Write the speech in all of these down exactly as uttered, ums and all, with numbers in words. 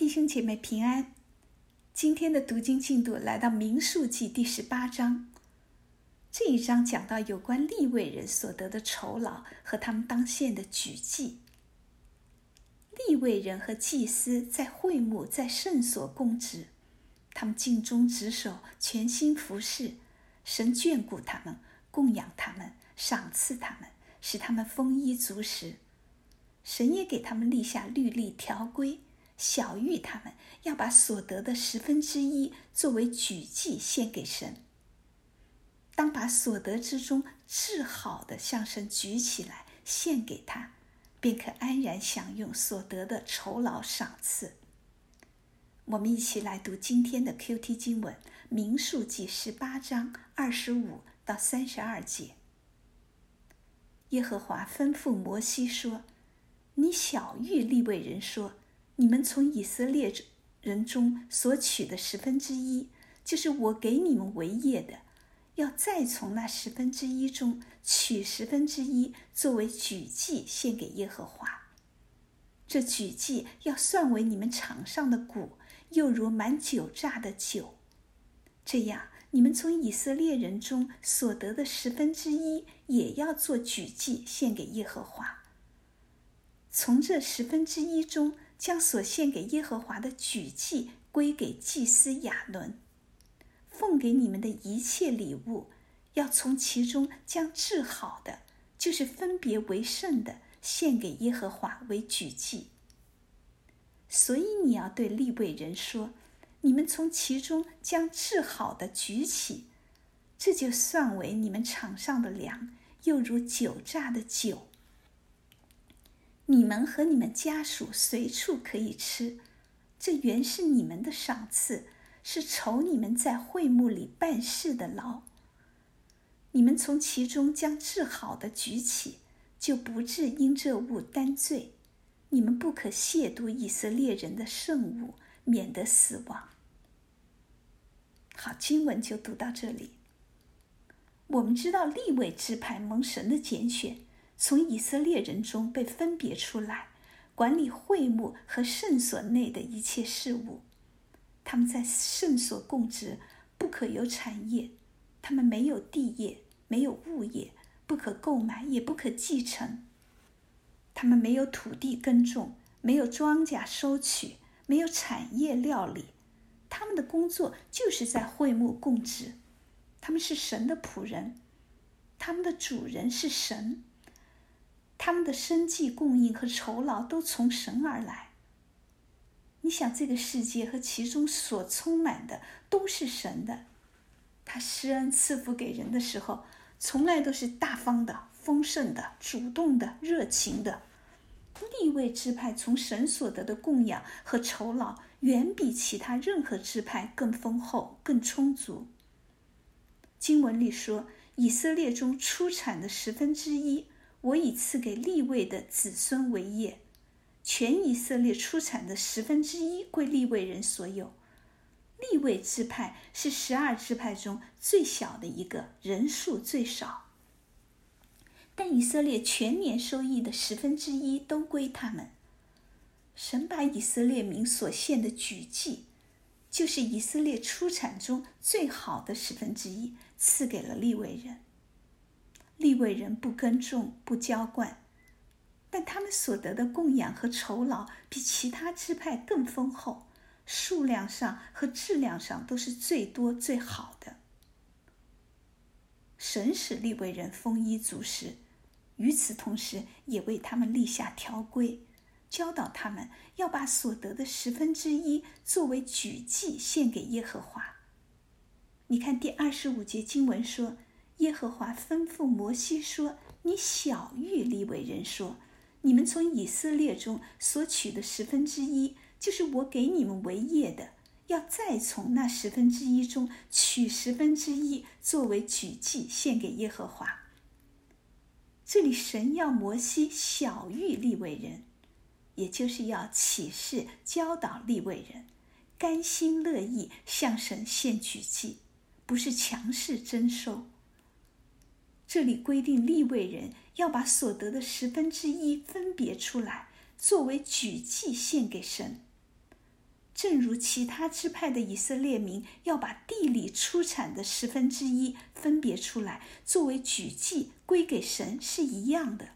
弟兄姐妹平安。今天的读经进度来到民数记第十八章。这一章讲到有关利未人所得的酬劳和他们当献的举祭。利未人和祭司在会幕在圣所供职，他们尽忠职守，全心服侍，神眷顾他们，供养他们，赏赐他们，使他们丰衣足食。神也给他们立下律例条规，晓谕他们要把所得的十分之一作为举祭献给神。当把所得之中至好的向神举起来献给他，便可安然享用所得的酬劳赏赐。我们一起来读今天的 Q T 经文，民数记十八章二十五到三十二节。耶和华吩咐摩西说：你晓谕利未人说，你们从以色列人中所取的十分之一，就是我给你们为业的，要再从那十分之一中取十分之一作为举祭献给耶和华。这举祭要算为你们场上的谷，又如满酒榨的酒。这样，你们从以色列人中所得的十分之一也要做举祭献给耶和华。从这十分之一中，将所献给耶和华的举祭归给祭司亚伦。奉给你们的一切礼物，要从其中将治好的，就是分别为圣的，献给耶和华为举祭。所以你要对利未人说，你们从其中将治好的举起，这就算为你们场上的粮，又如酒榨的酒。你们和你们家属随处可以吃，这原是你们的赏赐，是酬你们在会幕里办事的劳。你们从其中将治好的举起，就不致因这物担罪。你们不可亵渎以色列人的圣物，免得死亡。好，经文就读到这里。我们知道利未支派蒙神的拣选，从以色列人中被分别出来，管理会幕和圣所内的一切事务。他们在圣所供职，不可有产业，他们没有地业，没有物业，不可购买，也不可继承。他们没有土地耕种，没有庄稼收取，没有产业料理。他们的工作就是在会幕供职。他们是神的仆人，他们的主人是神。他们的生计供应和酬劳都从神而来。你想，这个世界和其中所充满的都是神的。他施恩赐福给人的时候，从来都是大方的、丰盛的、主动的、热情的。利未支派从神所得的供养和酬劳，远比其他任何支派更丰厚、更充足。经文里说，以色列中出产的十分之一，我已赐给利未的子孙为业。全以色列出产的十分之一归利未人所有。利未支派是十二支派中最小的一个，人数最少。但以色列全年收益的十分之一都归他们。神把以色列民所献的举祭，就是以色列出产中最好的十分之一，赐给了利未人。利未人不耕种，不浇灌，但他们所得的供养和酬劳比其他支派更丰厚，数量上和质量上都是最多最好的。神使利未人丰衣足食，与此同时也为他们立下条规，教导他们要把所得的十分之一作为举祭献给耶和华。你看第二十五节经文说，耶和华吩咐摩西说，你晓谕利未人说，你们从以色列中所取的十分之一，就是我给你们为业的，要再从那十分之一中取十分之一作为举祭献给耶和华。这里神要摩西晓谕利未人，也就是要启示教导利未人，甘心乐意向神献举祭，不是强势征收。这里规定利未人要把所得的十分之一分别出来，作为举祭献给神。 正如其他支派的以色列民要把地里出产的十分之一分别出来，作为举祭归给神是一样的。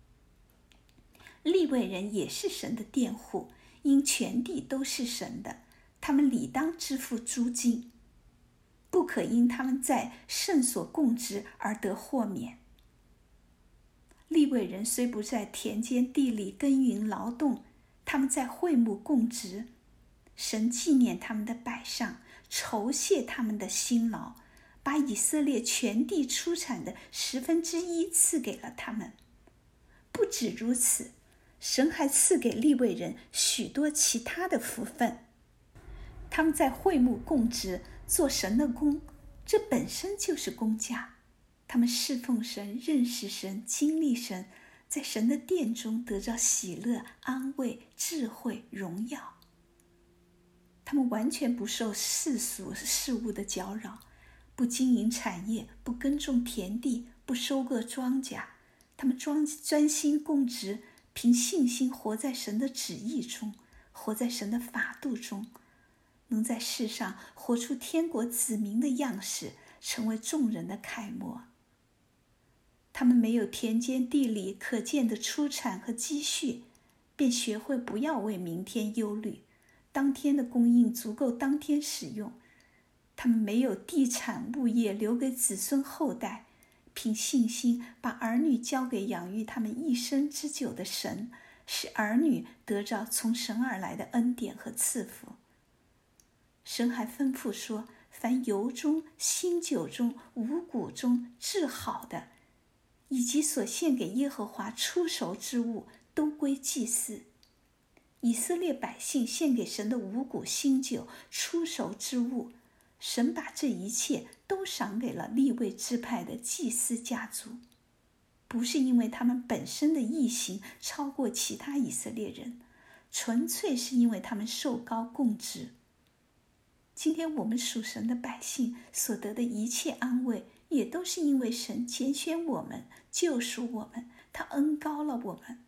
利未人也是神的佃户，因全地都是神的，他们理当支付租金，不可因他们在圣所供职而得豁免。利未人虽不在田间地里耕耘劳动，他们在会幕供职，神纪念他们的摆上，酬谢他们的辛劳，把以色列全地出产的十分之一赐给了他们。不止如此，神还赐给利未人许多其他的福分。他们在会幕供职，做神的工，这本身就是工价。他们侍奉神，认识神，经历神，在神的殿中得着喜乐、安慰、智慧、荣耀。他们完全不受世俗事物的搅扰，不经营产业，不耕种田地，不收割庄稼。他们专专心供职，凭信心活在神的旨意中，活在神的法度中，能在世上活出天国子民的样式，成为众人的楷模。他们没有田间地里可见的出产和积蓄，便学会不要为明天忧虑，当天的供应足够当天使用。他们没有地产物业留给子孙后代，凭信心把儿女交给养育他们一生之久的神，使儿女得着从神而来的恩典和赐福。神还吩咐说，凡油中、新酒中、五谷中制好的，以及所献给耶和华出熟之物，都归祭司。以色列百姓献给神的五谷、新酒、出熟之物，神把这一切都赏给了利未支派的祭司家族，不是因为他们本身的义行超过其他以色列人，纯粹是因为他们受膏供职。今天我们属神的百姓所得的一切安慰，也都是因为神拣选我们，救赎我们，他恩膏了我们。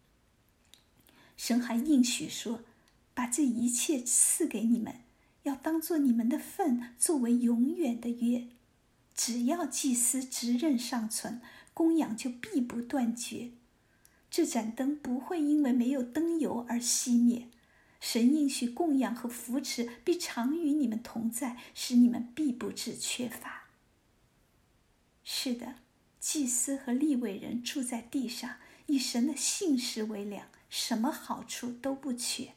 神还应许说，把这一切赐给你们，要当作你们的份，作为永远的约。只要祭司职任尚存，供养就必不断绝。这盏灯不会因为没有灯油而熄灭。神应许供养和扶持必常与你们同在，使你们必不致缺乏。是的，祭司和利未人住在地上，以神的信实为粮，什么好处都不缺。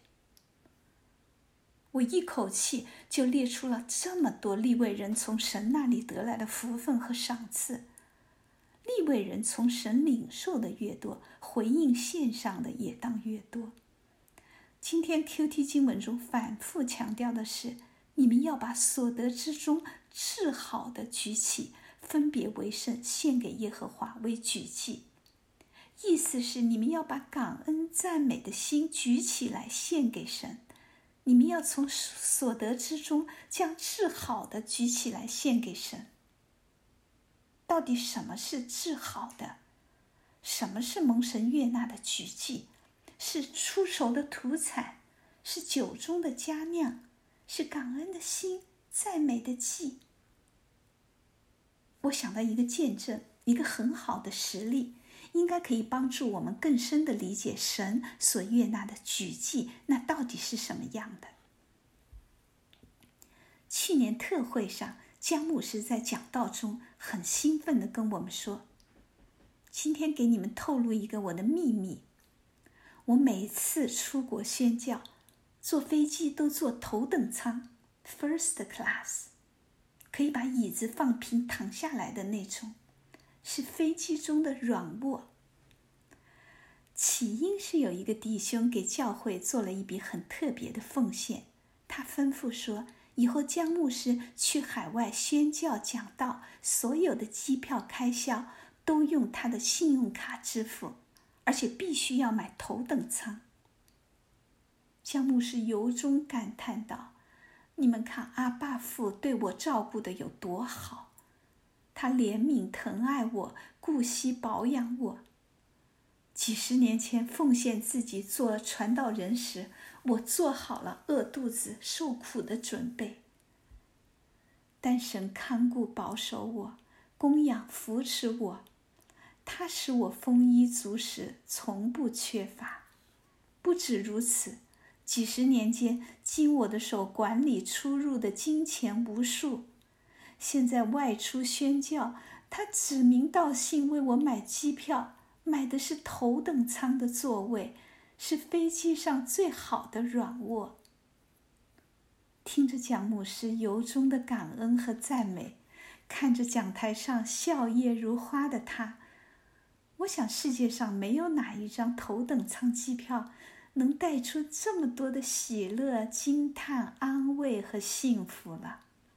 我一口气就列出了这么多利未人从神那里得来的福分和赏赐。利未人从神领受的越多，回应献上的也当越多。今天 Q T 经文中反复强调的是，你们要把所得之中治好的举起，分别为圣，献给耶和华为举祭。意思是你们要把感恩赞美的心举起来献给神，你们要从所得之中将治好的举起来献给神。到底什么是治好的？什么是蒙神悦纳的举祭？是出熟的土产，是酒中的佳酿，是感恩的心，赞美的祭。我想到一个见证，一个很好的实例，应该可以帮助我们更深地理解神所悦纳的举祭那到底是什么样的。去年特会上，江牧师在讲道中很兴奋地跟我们说，今天给你们透露一个我的秘密。我每次出国宣教，坐飞机都坐头等舱 first class， 可以把椅子放平躺下来的那种，是飞机中的软卧。起因是有一个弟兄给教会做了一笔很特别的奉献，他吩咐说，以后江牧师去海外宣教讲道，所有的机票开销都用他的信用卡支付，而且必须要买头等舱。江牧师由衷感叹道，你们看阿爸父对我照顾的有多好，他怜悯疼爱我，顾惜保养我。几十年前奉献自己做传道人时， 我做好了饿肚子受苦的准备。但神看顾保守我，供养扶持我，他使我丰衣足食，从不缺乏。不止如此，几十年间经我的手管理出入的金钱无数。现在外出宣教，他指名道姓为我买机票，买的是头等舱的座位，是飞机上最好的软卧。听着蒋牧师由衷的感恩和赞美，看着讲台上笑靥如花的他，我想世界上没有哪一张头等舱机票能带出这么多的喜乐、惊叹、安慰和幸福了。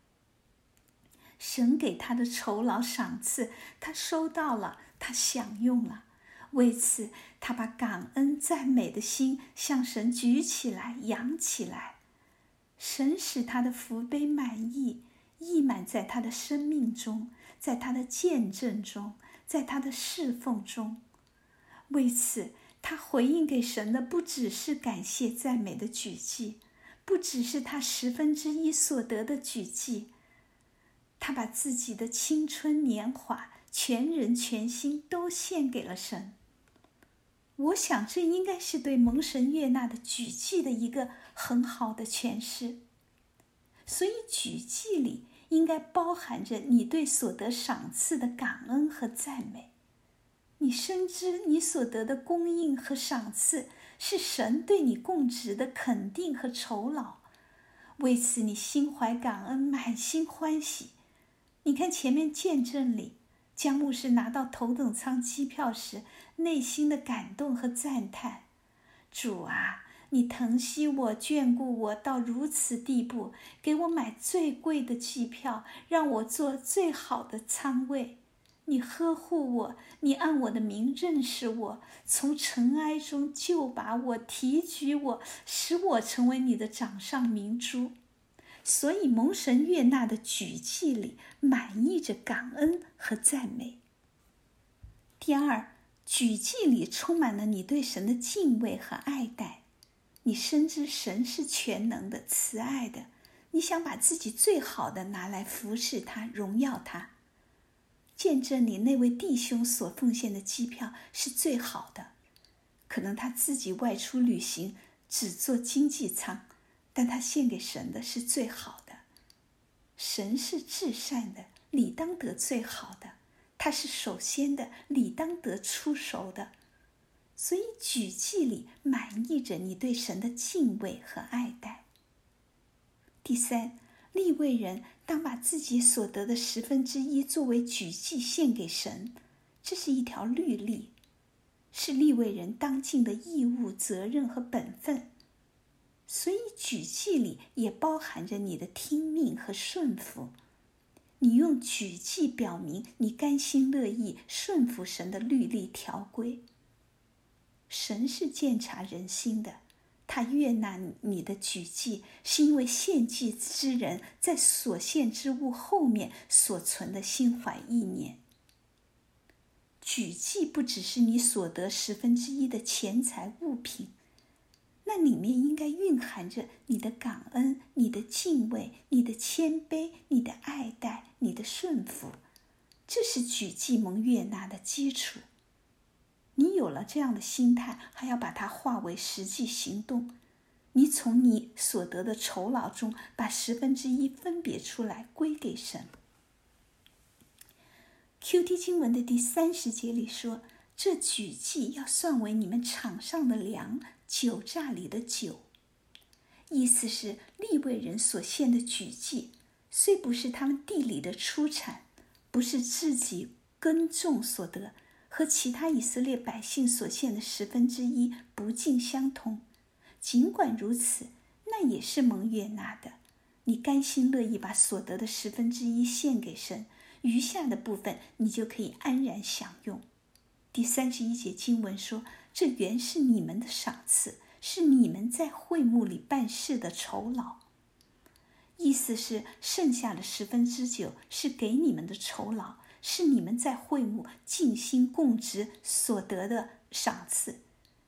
神给他的酬劳赏赐，他收到了，他享用了。为此，他把感恩赞美的心向神举起来，扬起来。神使他的福杯满溢，溢满在他的生命中，在他的见证中，在他的侍奉中。为此，他回应给神的不只是感谢赞美的举祭，不只是他十分之一所得的举祭，他把自己的青春年华、全人全心都献给了神。我想这应该是对蒙神悦纳的举祭的一个很好的诠释。所以举祭里应该包含着你对所得赏赐的感恩和赞美。你深知你所得的供应和赏赐是神对你供职的肯定和酬劳，为此你心怀感恩，满心欢喜。你看前面见证里，江牧师拿到头等舱机票时内心的感动和赞叹，主啊，你疼惜我，眷顾我到如此地步，给我买最贵的机票，让我坐最好的舱位。你呵护我，你按我的名认识我，从尘埃中救拔我，提举我，使我成为你的掌上明珠。所以蒙神悦纳的举祭里满溢着感恩和赞美。第二，举祭里充满了你对神的敬畏和爱戴。你深知神是全能的、慈爱的，你想把自己最好的拿来服侍他、荣耀他。见证里那位弟兄所奉献的机票是最好的，可能他自己外出旅行只坐经济舱，但他献给神的是最好的。神是至善的，理当得最好的，他是首先的，理当得出手的。所以举祭里满溢着你对神的敬畏和爱戴。第三，利未人当把自己所得的十分之一作为举祭献给神，这是一条律例，是利未人当尽的义务、责任和本分。所以举祭里也包含着你的听命和顺服。你用举祭表明你甘心乐意顺服神的律例条规。神是鉴察人心的，他悦纳你的举祭，是因为献祭之人在所献之物后面所存的心怀意念。举祭不只是你所得十分之一的钱财物品，那里面应该蕴含着你的感恩、你的敬畏、你的谦卑、你的爱戴、你的顺服，这是举祭蒙悦纳的基础。你有了这样的心态，还要把它化为实际行动。你从你所得的酬劳中把十分之一分别出来归给神。Q T 经文的第三十节里说，这举祭要算为你们场上的粮，酒榨里的酒。意思是利未人所献的举祭，虽不是他们地里的出产，不是自己耕种所得，和其他以色列百姓所献的十分之一不尽相同。尽管如此，那也是蒙悦纳的。你甘心乐意把所得的十分之一献给神，余下的部分你就可以安然享用。第三十一节经文说，这原是你们的赏赐，是你们在会幕里办事的酬劳。意思是剩下的十分之九是给你们的酬劳，是你们在会幕尽心供职所得的赏赐。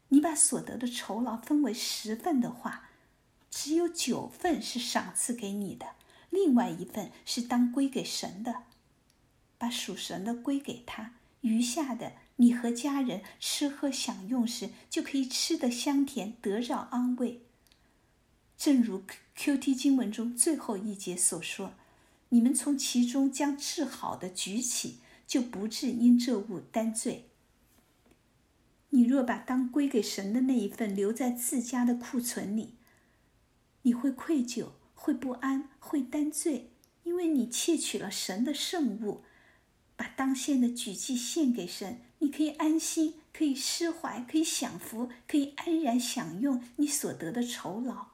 你把所得的酬劳分为十份的话，只有九份是赏赐给你的，另外一份是当归给神的。把属神的归给他，余下的你和家人吃喝享用时，就可以吃得香甜，得着安慰。正如 Q T 经文中最后一节所说，你们从其中将治好的举起，就不致因这物担罪。你若把当归给神的那一份留在自家的库存里，你会愧疚，会不安，会担罪，因为你窃取了神的圣物。把当献的举祭献给神，你可以安心，可以释怀，可以享福，可以安然享用你所得的酬劳。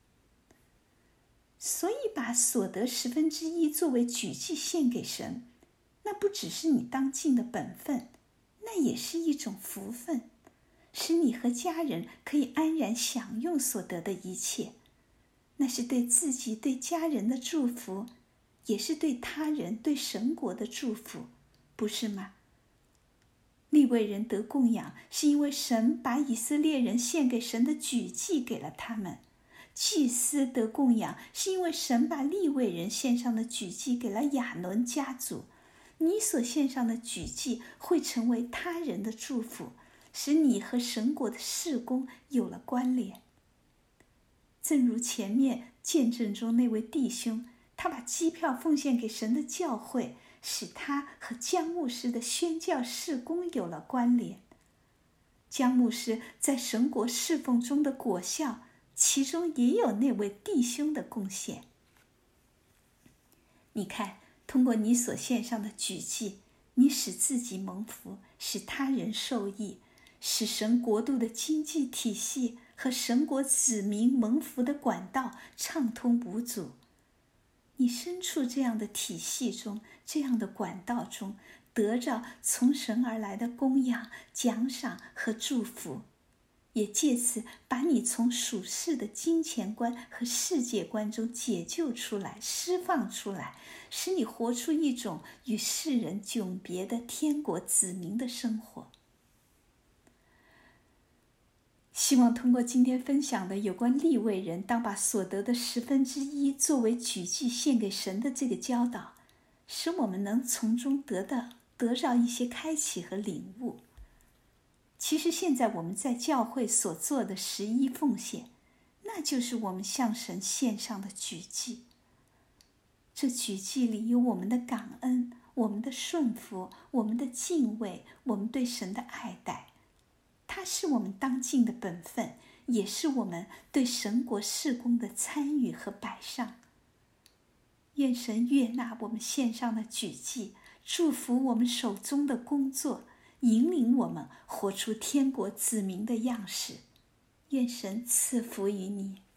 所以把所得十分之一作为举祭献给神，那不只是你当尽的本分，那也是一种福分，使你和家人可以安然享用所得的一切。那是对自己、对家人的祝福，也是对他人、对神国的祝福，不是吗？利未人得供养，是因为神把以色列人献给神的举祭给了他们；祭司得供养，是因为神把利未人献上的举祭给了亚伦家族。你所献上的举祭会成为他人的祝福，使你和神国的事工有了关联。正如前面见证中那位弟兄，他把机票奉献给神的教会，使他和江牧师的宣教事工有了关联。江牧师在神国侍奉中的果效，其中也有那位弟兄的贡献。你看，通过你所献上的举祭，你使自己蒙福，使他人受益，使神国度的经济体系和神国子民蒙福的管道畅通无阻。你身处这样的体系中，这样的管道中，得着从神而来的供养、奖赏和祝福，也借此把你从属世的金钱观和世界观中解救出来、释放出来，使你活出一种与世人迥别的天国子民的生活。希望通过今天分享的有关利未人当把所得的十分之一作为举祭献给神的这个教导，使我们能从中得到得到一些开启和领悟。其实现在我们在教会所做的十一奉献，那就是我们向神献上的举祭。这举祭里有我们的感恩，我们的顺服，我们的敬畏，我们对神的爱戴。它是我们当尽的本分，也是我们对神国事工的参与和摆上。愿神悦纳我们献上的举祭，祝福我们手中的工作，引领我们活出天国子民的样式。愿神赐福于你。